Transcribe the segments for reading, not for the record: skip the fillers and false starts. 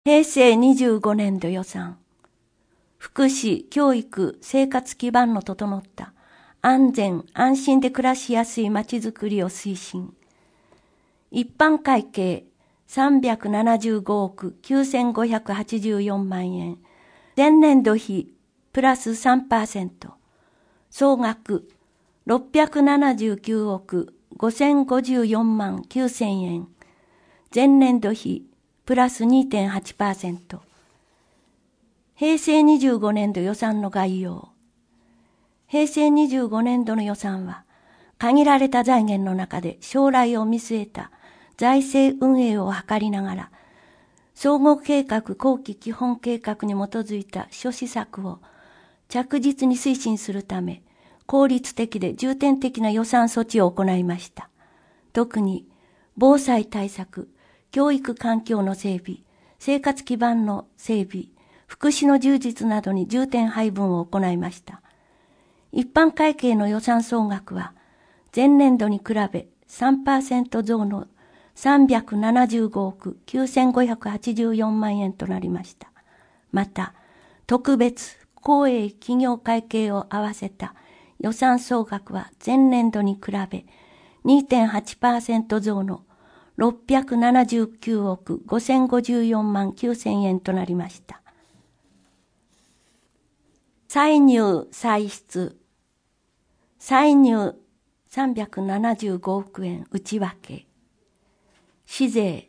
平成25年度予算。福祉、教育、生活基盤の整った安全・安心で暮らしやすいまちづくりを推進。一般会計375億9584万円。前年度比プラス 3%。総額679億5054万9000円。前年度比プラス 2.8%。平成25年度予算の概要。平成25年度の予算は、限られた財源の中で将来を見据えた財政運営を図りながら、総合計画後期基本計画に基づいた諸施策を着実に推進するため、効率的で重点的な予算措置を行いました。特に、防災対策、教育環境の整備、生活基盤の整備、福祉の充実などに重点配分を行いました。一般会計の予算総額は、前年度に比べ 3% 増の375億9584万円となりました。また、特別、公営企業会計を合わせた予算総額は前年度に比べ 2.8% 増の679億5054万9000円となりました。歳入歳出。歳入375億円内訳。市税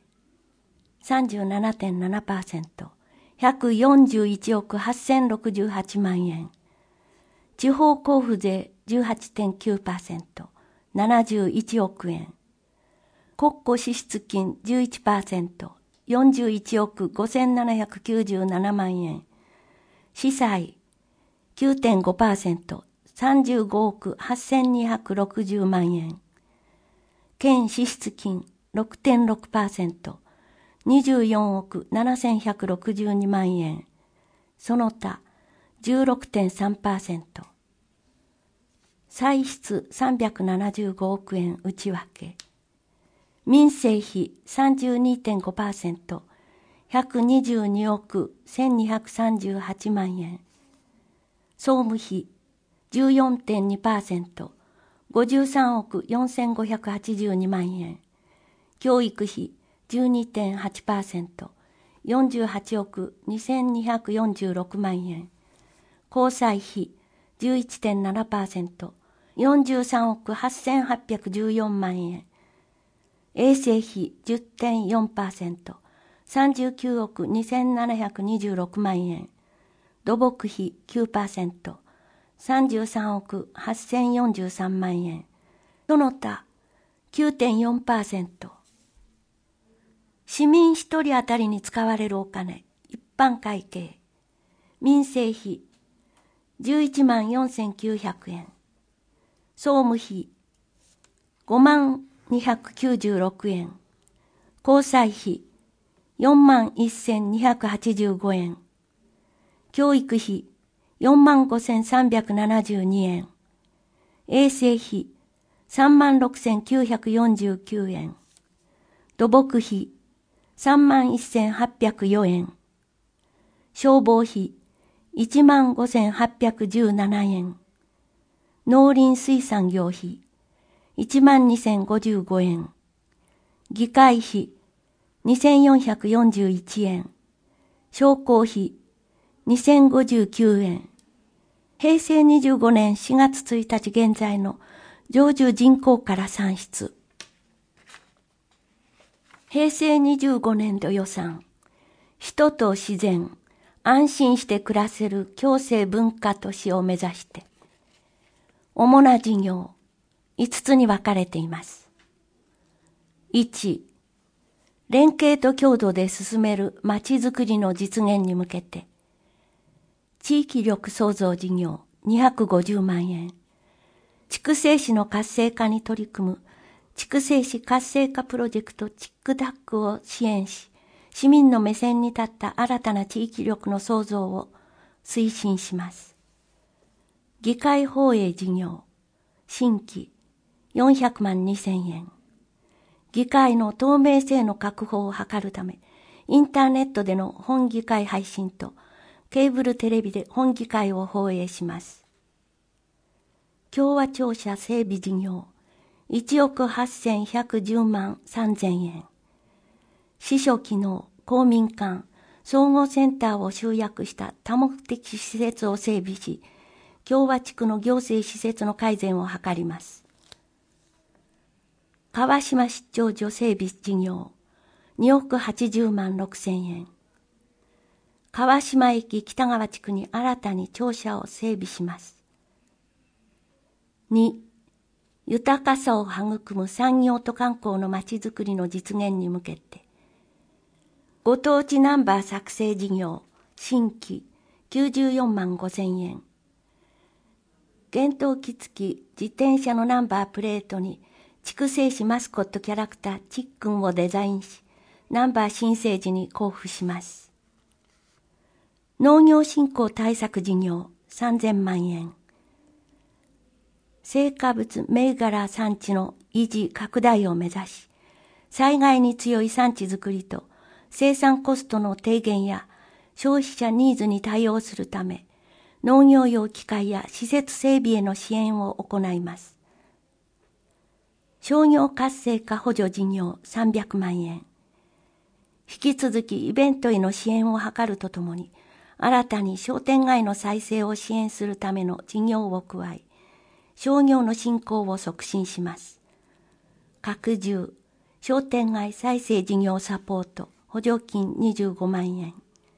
37.7%、141億8068万円。地方交付税 18.9%、71億円。国庫支出金 11%、41億5797万円。司債 9.5%、35億8260万円。県支出金 6.6%、24億7162万円。その他 16.3%。歳出375億円内訳。民生費 32.5%、122億1238万円。総務費 14.2%、53億4582万円。教育費 12.8%、48億2246万円。交際費 11.7%、43億8814万円。衛生費 10.4%、39億2726万円。土木費 9%、33億8043万円。その他 9.4%。市民一人当たりに使われるお金、一般会計。民生費11万4900円。総務費5万296円。交際費4万1285円。教育費4万5372円。衛生費3万6949円。土木費3万1804円。消防費1万5817円。農林水産業費1万2055円。議会費2441円。商工費2059円。平成25年4月1日現在の常住人口から算出。平成25年度予算。人と自然、安心して暮らせる共生文化都市を目指して、主な事業、5つに分かれています。1、連携と協働で進めるまちづくりの実現に向けて、地域力創造事業250万円、筑西市の活性化に取り組む筑西市活性化プロジェクトチックダックを支援し、市民の目線に立った新たな地域力の創造を推進します。議会放映事業、新規400万2000円。議会の透明性の確保を図るため、 インターネットでの本議会配信とケーブルテレビで本議会を放映します。共和庁舎整備事業1億8110万3000円。司書機能、公民館、総合センターを集約した多目的施設を整備し、共和地区の行政施設の改善を図ります。川島出張所整備事業2億80万6000円。川島駅北川地区に新たに庁舎を整備します。2、豊かさを育む産業と観光のまちづくりの実現に向けて、ご当地ナンバー作成事業新規94万5000円。原動機付き自転車のナンバープレートに筑西市マスコットキャラクターチックンをデザインし、ナンバー申請時に交付します。農業振興対策事業3000万円。成果物銘柄産地の維持拡大を目指し、災害に強い産地づくりと生産コストの低減や消費者ニーズに対応するため、農業用機械や施設整備への支援を行います。商業活性化補助事業300万円。引き続きイベントへの支援を図るとともに、新たに商店街の再生を支援するための事業を加え、商業の振興を促進します。拡充、商店街再生事業サポート、補助金25万円。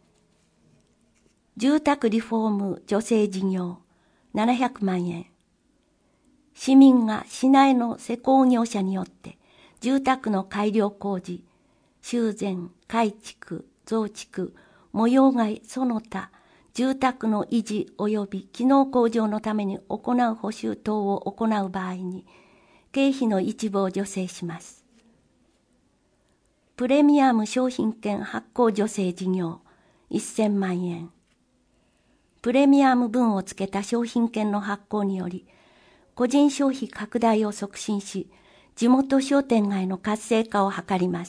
住宅リフォーム助成事業700万円。市民が市内の施工業者によって住宅の改良工事、修繕、改築、増築、模様替えその他、住宅の維持及び機能向上のために行う補修等を行う場合に、経費の一部を助成します。プレミアム商品券発行助成事業1000万円。プレミアム分をつけた商品券の発行により、個人消費拡大を促進し、地元商店街の活性化を図ります。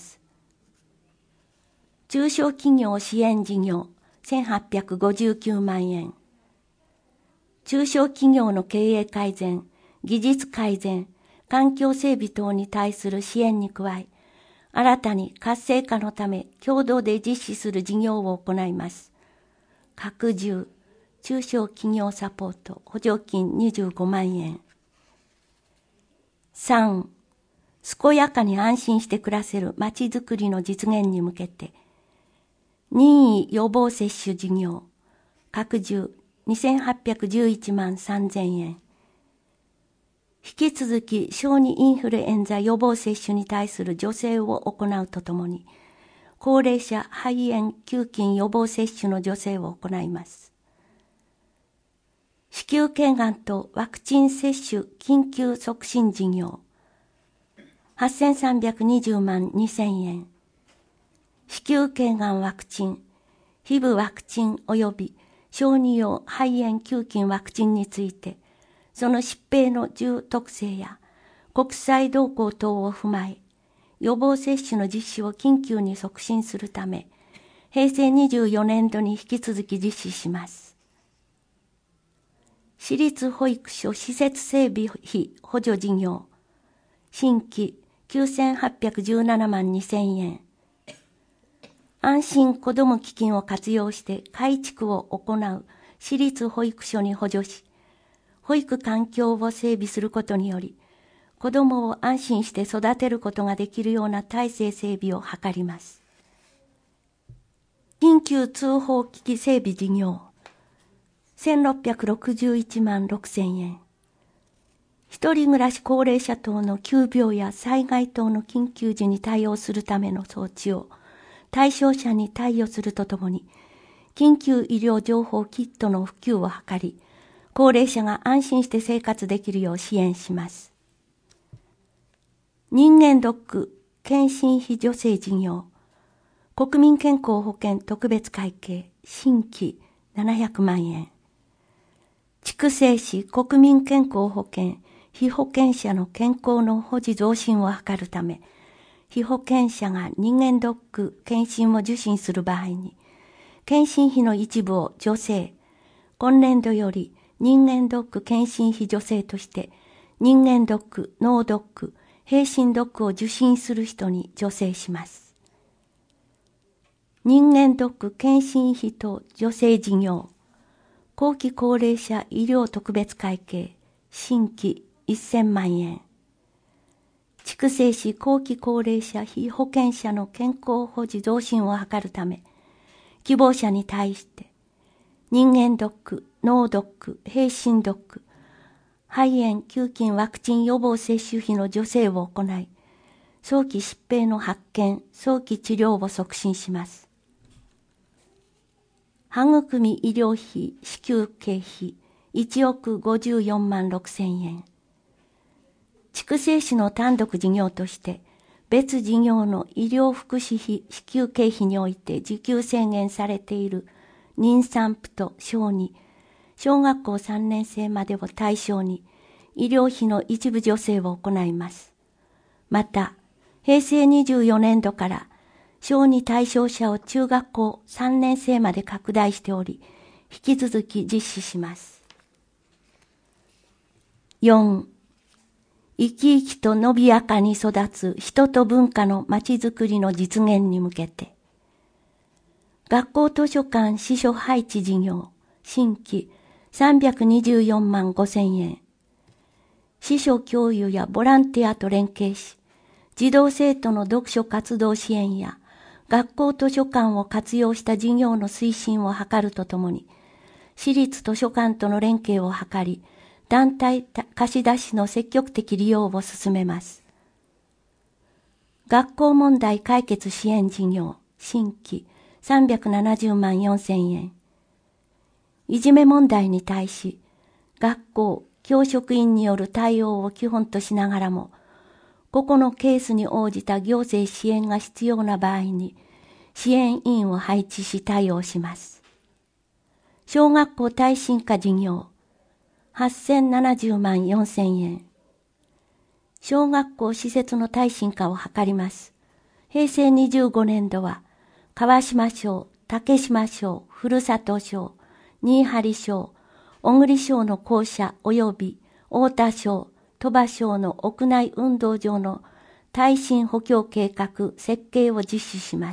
中小企業支援事業1859万円。中小企業の経営改善、技術改善、環境整備等に対する支援に加え、新たに活性化のため共同で実施する事業を行います。拡充、中小企業サポート補助金25万円。3、健やかに安心して暮らせるまちづくりの実現に向けて、任意予防接種事業、拡充2811万3000円。引き続き小児インフルエンザ予防接種に対する助成を行うとともに、高齢者肺炎球菌予防接種の助成を行います。子宮頸がんとワクチン接種緊急促進事業、8320万2000円。子宮頸がんワクチン、ヒブワクチン及び小児用肺炎球菌ワクチンについて、その疾病の重特性や国際動向等を踏まえ、予防接種の実施を緊急に促進するため、平成24年度に引き続き実施します。私立保育所施設整備費補助事業、新規9817万2000円。安心子ども基金を活用して改築を行う私立保育所に補助し、保育環境を整備することにより、子どもを安心して育てることができるような体制整備を図ります。緊急通報機器整備事業、1661万6000円。一人暮らし高齢者等の急病や災害等の緊急時に対応するための装置を対象者に貸与するとともに、緊急医療情報キットの普及を図り、高齢者が安心して生活できるよう支援します。人間ドック検診費助成事業、国民健康保険特別会計新規700万円。筑西市国民健康保険被保険者の健康の保持増進を図るため、 被保険者が人間ドック検診を受診する場合に、検診費の一部を助成、今年度より人間ドック検診費助成として、人間ドック、脳ドック、並身ドックを受診する人に助成します。人間ドック検診費等助成事業、後期高齢者医療特別会計、新規1000万円。筑西市後期高齢者被保険者の健康保持増進を図るため、希望者に対して、人間ドック、脳ドック、並身ドック、肺炎球菌ワクチン予防接種費の助成を行い、早期疾病の発見、早期治療を促進します。育み医療費支給経費1億54万6千円。筑西市の単独事業として、別事業の医療福祉費支給経費において受給制限されている妊産婦と小児、小学校3年生までを対象に医療費の一部助成を行います。また、平成24年度から小児対象者を中学校3年生まで拡大しており、引き続き実施します。4、生き生きと伸びやかに育つ人と文化のまちづくりの実現に向けて、学校図書館司書配置事業、新規324万5千円。司書教諭やボランティアと連携し、児童生徒の読書活動支援や学校図書館を活用した事業の推進を図るとともに、私立図書館との連携を図り、団体貸し出しの積極的利用を進めます。学校問題解決支援事業、新規370万4千円。いじめ問題に対し、学校、教職員による対応を基本としながらも、個々のケースに応じた行政支援が必要な場合に、支援員を配置し対応します。小学校耐震化事業、8070万4千円。小学校施設の耐震化を図ります。平成25年度は、川島省、竹島省、古里省、新張省、小栗省の校舎及び太田省、鳥羽省の屋内運動場の耐震補強計画設計を実施します。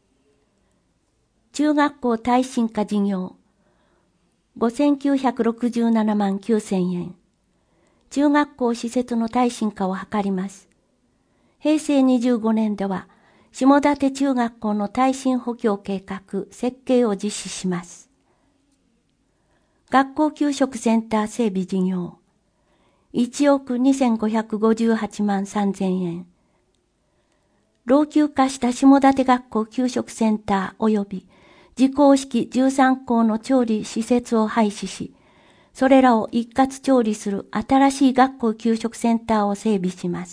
中学校耐震化事業、5967万9千円。中学校施設の耐震化を図ります。平成25年では、下館中学校の耐震補強計画設計を実施します。学校給食センター整備事業、1億2558万3千円。老朽化した下館学校給食センター及び自公式13校の調理施設を廃止し、それらを一括調理する新しい学校給食センターを整備します。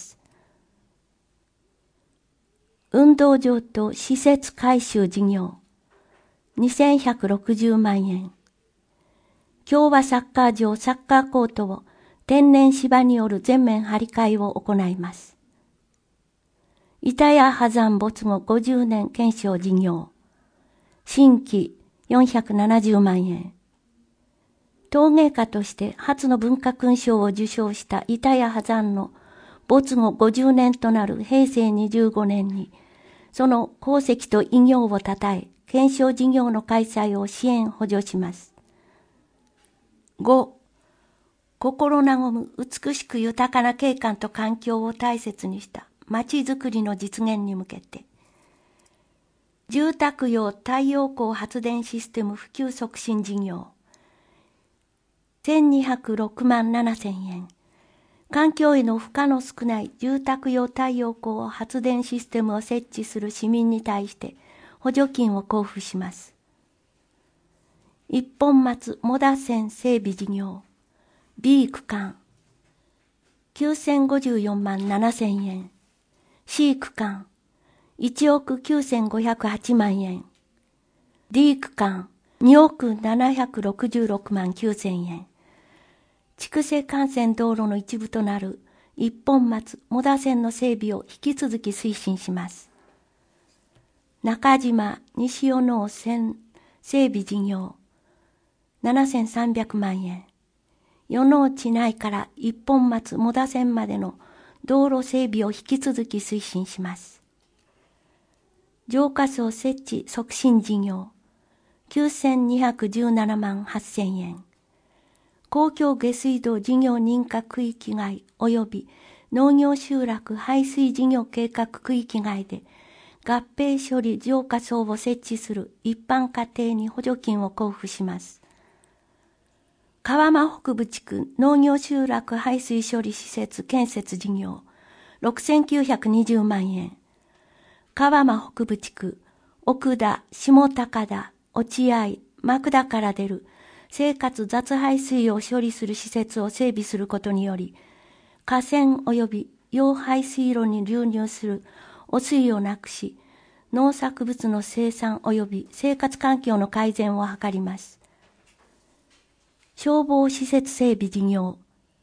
運動場と施設改修事業、2160万円。共和サッカー場サッカーコートを天然芝による全面張り替えを行います。板谷波山没後50年検証事業、新規470万円。陶芸家として初の文化勲章を受章した板谷波山の没後50年となる平成25年に、その功績と偉業をたたえ、検証事業の開催を支援補助します。5、心和む美しく豊かな景観と環境を大切にした街づくりの実現に向けて、住宅用太陽光発電システム普及促進事業、1206万7千円。環境への負荷の少ない住宅用太陽光発電システムを設置する市民に対して補助金を交付します。一本松モダ線整備事業、B 区間、9054万7千円。C 区間、1億9508万円。D 区間、2億766万9千円。筑西幹線道路の一部となる一本松モダ線の整備を引き続き推進します。中島西与能線整備事業7300万円。与能地内から一本松モダ線までの道路整備を引き続き推進します。浄化槽設置促進事業9217万8000円。公共下水道事業認可区域外及び農業集落排水事業計画区域外で合併処理浄化槽を設置する一般家庭に補助金を交付します。川間北部地区農業集落排水処理施設建設事業6920万円。川間北部地区奥田、下高田、落合、幕田から出る生活雑排水を処理する施設を整備することにより、河川及び用排水路に流入する汚水をなくし、農作物の生産及び生活環境の改善を図ります。消防施設整備事業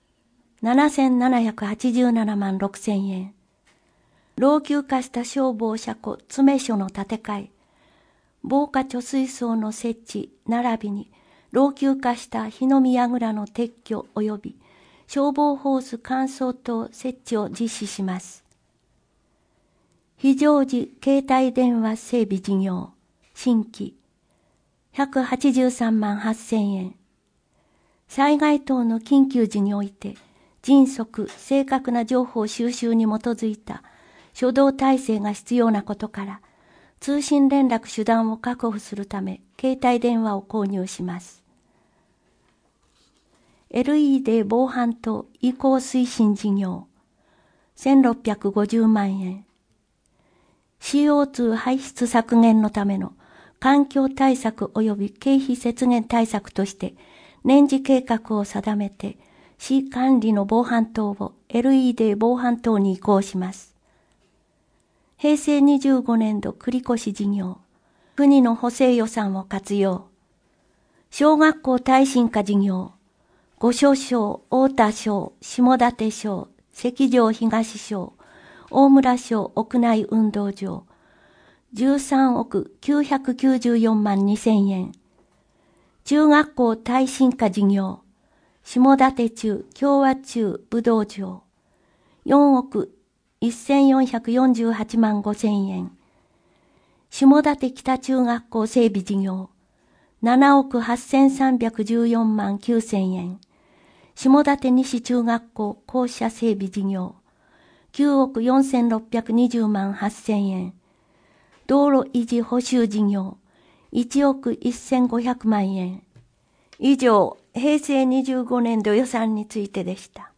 7787万6000円。老朽化した消防車庫詰所の建て替え、防火貯水槽の設置並びに老朽化した火の見櫓の撤去及び消防ホース乾燥灯設置を実施します。非常時携帯電話整備事業新規183万8000円。災害等の緊急時において迅速正確な情報収集に基づいた初動体制が必要なことから、通信連絡手段を確保するため携帯電話を購入します。LED 防犯灯移行推進事業1650万円。CO2 排出削減のための環境対策及び経費節減対策として年次計画を定めて市管理の防犯灯を LED 防犯灯に移行します。平成25年度繰越事業、国の補正予算を活用。小学校耐震化事業、五所省、太田省、下館省、関城東省、大村省屋内運動場、13億994万2000円。中学校耐震化事業、下館中、共和中武道場、4億1448万5000円。下館北中学校整備事業、7億8314万9000円。下館西中学校校舎整備事業、9億4620万8000円。道路維持補修事業、1億1500万円。以上、平成25年度予算についてでした。